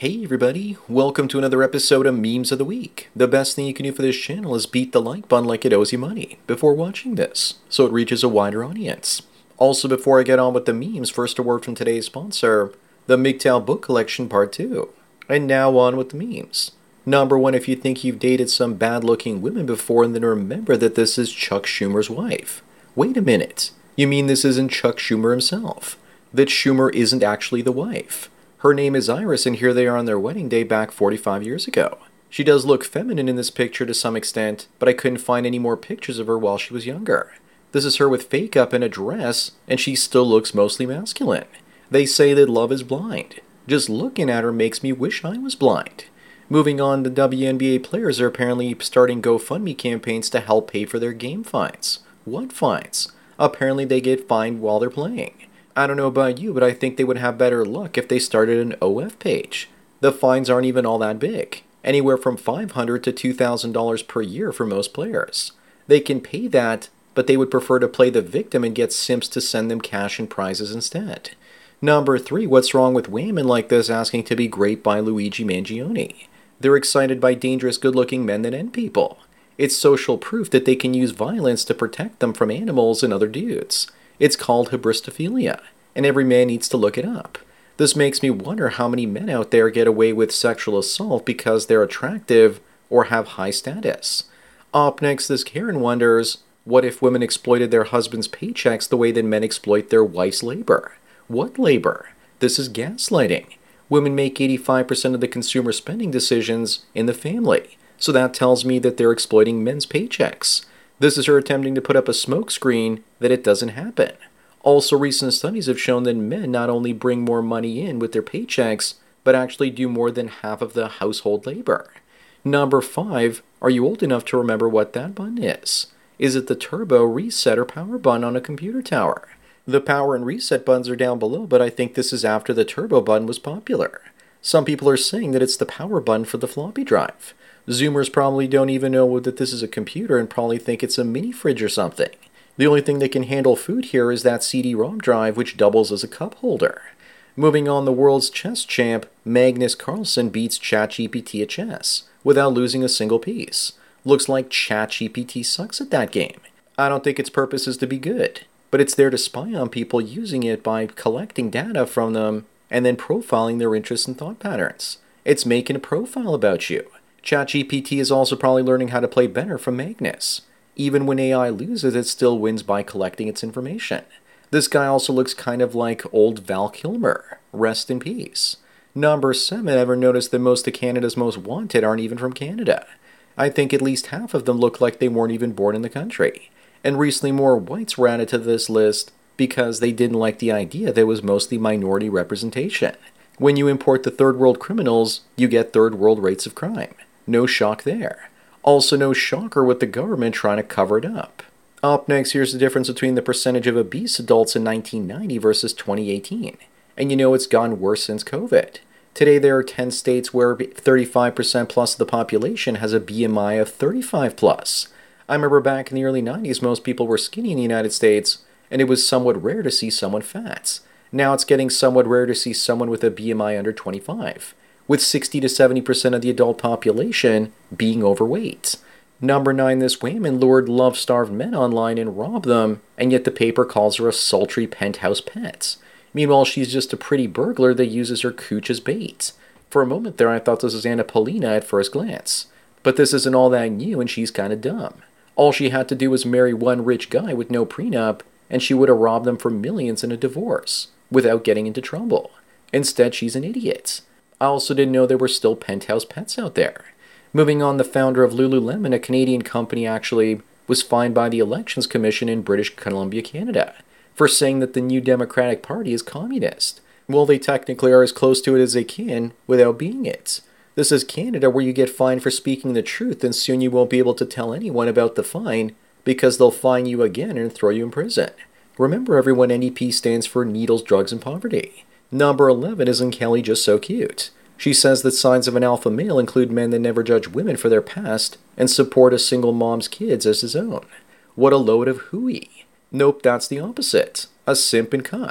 Hey everybody, welcome to another episode of Memes of the Week. The best thing you can do for this channel is beat the like button like it owes you money before watching this, so it reaches a wider audience. Also, before I get on with the memes, first a word from today's sponsor, the MGTOW Book Collection Part 2. And now on with the memes. Number 1, if you think you've dated some bad-looking women before, and then remember that this is Chuck Schumer's wife. Wait a minute, you mean this isn't Chuck Schumer himself? That Schumer isn't actually the wife? Her name is Iris, and here they are on their wedding day back 45 years ago. She does look feminine in this picture to some extent, but I couldn't find any more pictures of her while she was younger. This is her with fake up and a dress, and she still looks mostly masculine. They say that love is blind. Just looking at her makes me wish I was blind. Moving on, the WNBA players are apparently starting GoFundMe campaigns to help pay for their game fines. What fines? Apparently they get fined while they're playing. I don't know about you, but I think they would have better luck if they started an OF page. The fines aren't even all that big. Anywhere from $500 to $2,000 per year for most players. They can pay that, but they would prefer to play the victim and get simps to send them cash and prizes instead. Number 3, what's wrong with women like this asking to be great by Luigi Mangione? They're excited by dangerous good-looking men that end people. It's social proof that they can use violence to protect them from animals and other dudes. It's called hybristophilia, and every man needs to look it up. This makes me wonder how many men out there get away with sexual assault because they're attractive or have high status. Up next, this Karen wonders, what if women exploited their husband's paychecks the way that men exploit their wife's labor? What labor? This is gaslighting. Women make 85% of the consumer spending decisions in the family, so that tells me that they're exploiting men's paychecks. This is her attempting to put up a smokescreen that it doesn't happen. Also, recent studies have shown that men not only bring more money in with their paychecks, but actually do more than half of the household labor. Number 5, are you old enough to remember what that button is? Is it the turbo, reset, or power button on a computer tower? The power and reset buttons are down below, but I think this is after the turbo button was popular. Some people are saying that it's the power button for the floppy drive. Zoomers probably don't even know that this is a computer and probably think it's a mini fridge or something. The only thing that can handle food here is that CD-ROM drive, which doubles as a cup holder. Moving on, the world's chess champ, Magnus Carlsen, beats ChatGPT at chess without losing a single piece. Looks like ChatGPT sucks at that game. I don't think its purpose is to be good, but it's there to spy on people using it by collecting data from them and then profiling their interests and thought patterns. It's making a profile about you. ChatGPT is also probably learning how to play better from Magnus. Even when AI loses, it still wins by collecting its information. This guy also looks kind of like old Val Kilmer. Rest in peace. Number 7, ever noticed that most of Canada's most wanted aren't even from Canada? I think at least half of them look like they weren't even born in the country. And recently more whites were added to this list because they didn't like the idea that it was mostly minority representation. When you import the third world criminals, you get third world rates of crime. No shock there. Also no shocker with the government trying to cover it up. Up next, here's the difference between the percentage of obese adults in 1990 versus 2018. And you know it's gotten worse since COVID. Today there are 10 states where 35% plus of the population has a BMI of 35 plus. I remember back in the early 90s most people were skinny in the United States, and it was somewhat rare to see someone fat. Now it's getting somewhat rare to see someone with a BMI under 25. With 60 to 70% of the adult population being overweight. Number 9, this woman lured love-starved men online and robbed them, and yet the paper calls her a sultry penthouse pet. Meanwhile, she's just a pretty burglar that uses her cooch as bait. For a moment there, I thought this was Anna Paulina at first glance. But this isn't all that new, and she's kinda dumb. All she had to do was marry one rich guy with no prenup, and she would have robbed them for millions in a divorce, without getting into trouble. Instead, she's an idiot. I also didn't know there were still penthouse pets out there. Moving on, the founder of Lululemon, a Canadian company, actually was fined by the Elections Commission in British Columbia, Canada, for saying that the New Democratic Party is communist. Well, they technically are as close to it as they can without being it. This is Canada, where you get fined for speaking the truth, and soon you won't be able to tell anyone about the fine because they'll fine you again and throw you in prison. Remember, everyone, NDP stands for Needles, Drugs, and Poverty. Number 11, isn't Kelly just so cute? She says that signs of an alpha male include men that never judge women for their past and support a single mom's kids as his own. What a load of hooey. Nope, that's the opposite. A simp and cuck.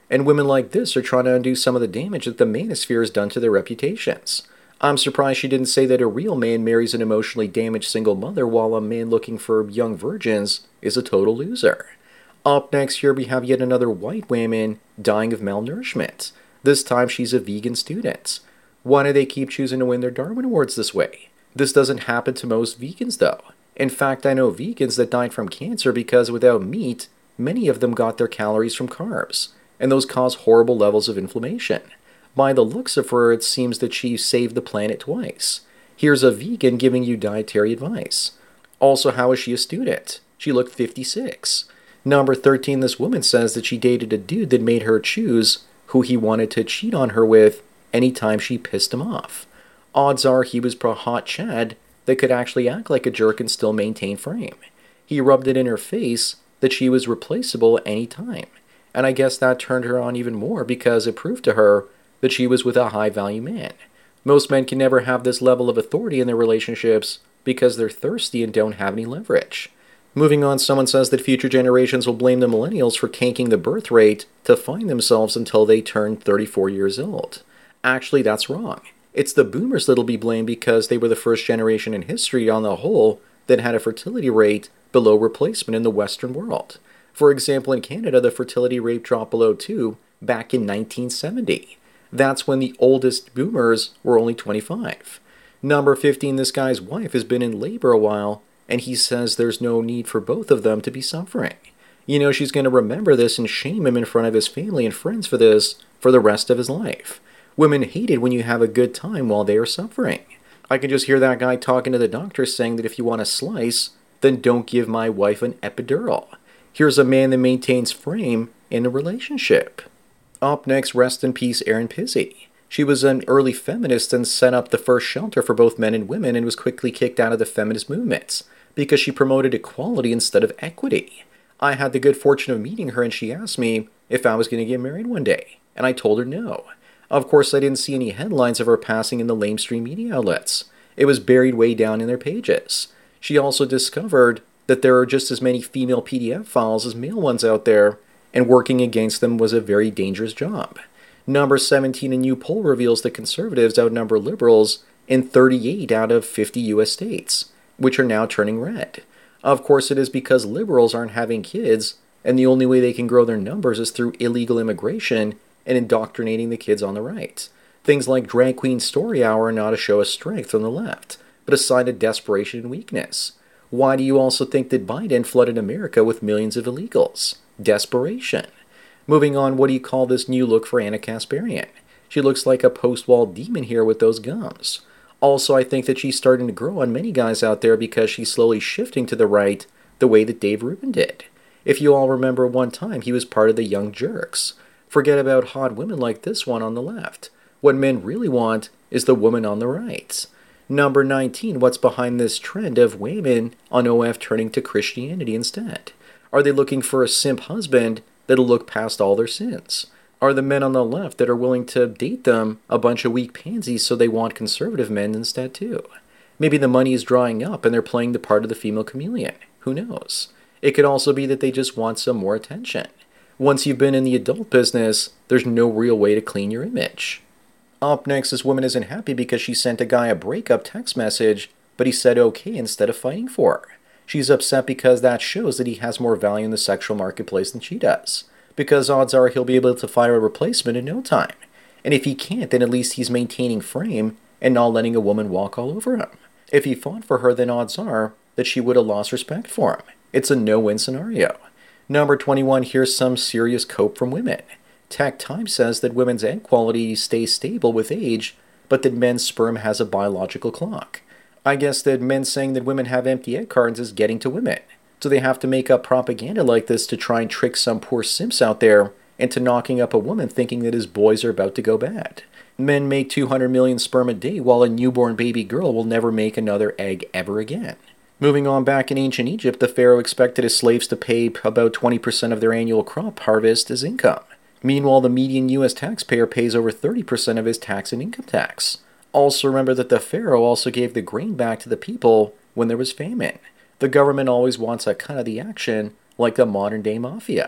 And women like this are trying to undo some of the damage that the manosphere has done to their reputations. I'm surprised she didn't say that a real man marries an emotionally damaged single mother while a man looking for young virgins is a total loser. Up next here we have yet another white woman dying of malnourishment. This time she's a vegan student. Why do they keep choosing to win their Darwin Awards this way? This doesn't happen to most vegans though. In fact, I know vegans that died from cancer because without meat, many of them got their calories from carbs, and those cause horrible levels of inflammation. By the looks of her, it seems that she saved the planet twice. Here's a vegan giving you dietary advice. Also, how is she a student? She looked 56. Number 13, this woman says that she dated a dude that made her choose who he wanted to cheat on her with anytime she pissed him off. Odds are he was pro hot Chad that could actually act like a jerk and still maintain frame. He rubbed it in her face that she was replaceable any time. And I guess that turned her on even more because it proved to her that she was with a high-value man. Most men can never have this level of authority in their relationships because they're thirsty and don't have any leverage. Moving on, someone says that future generations will blame the millennials for tanking the birth rate to find themselves until they turn 34 years old. Actually, that's wrong. It's the boomers that'll be blamed because they were the first generation in history on the whole that had a fertility rate below replacement in the Western world. For example, in Canada, the fertility rate dropped below 2 back in 1970. That's when the oldest boomers were only 25. Number 15, this guy's wife has been in labor a while, and he says there's no need for both of them to be suffering. You know, she's going to remember this and shame him in front of his family and friends for this for the rest of his life. Women hate it when you have a good time while they are suffering. I can just hear that guy talking to the doctor saying that if you want a slice, then don't give my wife an epidural. Here's a man that maintains frame in a relationship. Up next, rest in peace, Erin Pizzey. She was an early feminist and set up the first shelter for both men and women and was quickly kicked out of the feminist movements because she promoted equality instead of equity. I had the good fortune of meeting her and she asked me if I was going to get married one day, and I told her no. Of course, I didn't see any headlines of her passing in the lamestream media outlets. It was buried way down in their pages. She also discovered that there are just as many female PDF files as male ones out there, and working against them was a very dangerous job. Number 17, a new poll reveals that conservatives outnumber liberals in 38 out of 50 U.S. states, which are now turning red. Of course, it is because liberals aren't having kids, and the only way they can grow their numbers is through illegal immigration and indoctrinating the kids on the right. Things like Drag Queen Story Hour are not a show of strength from the left, but a sign of desperation and weakness. Why do you also think that Biden flooded America with millions of illegals? Desperation. Moving on, what do you call this new look for Anna Kasparian? She looks like a post-wall demon here with those gums. Also, I think that she's starting to grow on many guys out there because she's slowly shifting to the right the way that Dave Rubin did. If you all remember one time, he was part of the Young Jerks. Forget about hot women like this one on the left. What men really want is the woman on the right. Number 19, what's behind this trend of women on OF turning to Christianity instead? Are they looking for a simp husband that'll look past all their sins? Are the men on the left that are willing to date them a bunch of weak pansies so they want conservative men instead too? Maybe the money is drying up and they're playing the part of the female chameleon. Who knows? It could also be that they just want some more attention. Once you've been in the adult business, there's no real way to clean your image. Up next, this woman isn't happy because she sent a guy a breakup text message, but he said okay instead of fighting for her. She's upset because that shows that he has more value in the sexual marketplace than she does, because odds are he'll be able to fire a replacement in no time. And if he can't, then at least he's maintaining frame and not letting a woman walk all over him. If he fought for her, then odds are that she would have lost respect for him. It's a no-win scenario. Number 21, here's some serious cope from women. Tech Time says that women's egg quality stays stable with age, but that men's sperm has a biological clock. I guess that men saying that women have empty egg cartons is getting to women. So they have to make up propaganda like this to try and trick some poor simps out there into knocking up a woman thinking that his boys are about to go bad. Men make 200 million sperm a day while a newborn baby girl will never make another egg ever again. Moving on, back in ancient Egypt, the pharaoh expected his slaves to pay about 20% of their annual crop harvest as income. Meanwhile, the median U.S. taxpayer pays over 30% of his tax and income tax. Also remember that the pharaoh also gave the grain back to the people when there was famine. The government always wants a cut of the action, like the modern-day mafia.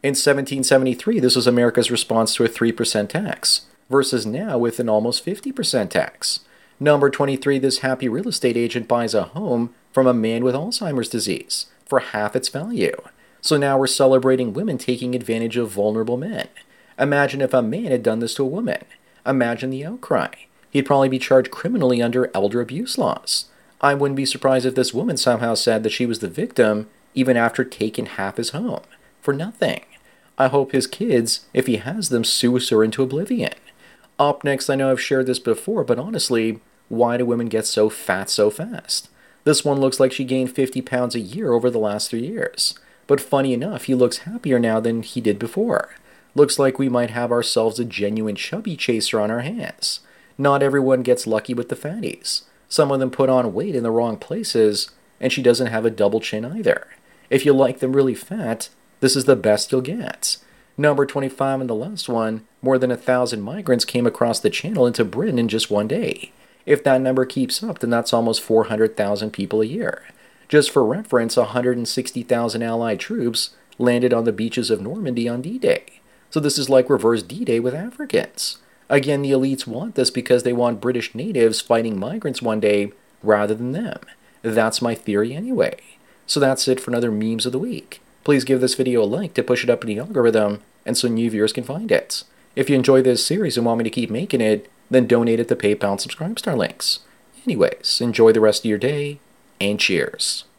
In 1773, this was America's response to a 3% tax, versus now with an almost 50% tax. Number 23, this happy real estate agent buys a home from a man with Alzheimer's disease for half its value. So now we're celebrating women taking advantage of vulnerable men. Imagine if a man had done this to a woman. Imagine the outcry. He'd probably be charged criminally under elder abuse laws. I wouldn't be surprised if this woman somehow said that she was the victim even after taking half his home. For nothing. I hope his kids, if he has them, sue her into oblivion. Up next, I know I've shared this before, but honestly, why do women get so fat so fast? This one looks like she gained 50 pounds a year over the last 3 years. But funny enough, he looks happier now than he did before. Looks like we might have ourselves a genuine chubby chaser on our hands. Not everyone gets lucky with the fatties. Some of them put on weight in the wrong places, and she doesn't have a double chin either. If you like them really fat, this is the best you'll get. Number 25 and the last one, more than 1,000 migrants came across the channel into Britain in just one day. If that number keeps up, then that's almost 400,000 people a year. Just for reference, 160,000 Allied troops landed on the beaches of Normandy on D-Day. So this is like reverse D-Day with Africans. Again, the elites want this because they want British natives fighting migrants one day rather than them. That's my theory anyway. So that's it for another Memes of the Week. Please give this video a like to push it up in the algorithm and so new viewers can find it. If you enjoy this series and want me to keep making it, then donate at the PayPal and Subscribestar links. Anyways, enjoy the rest of your day, and cheers.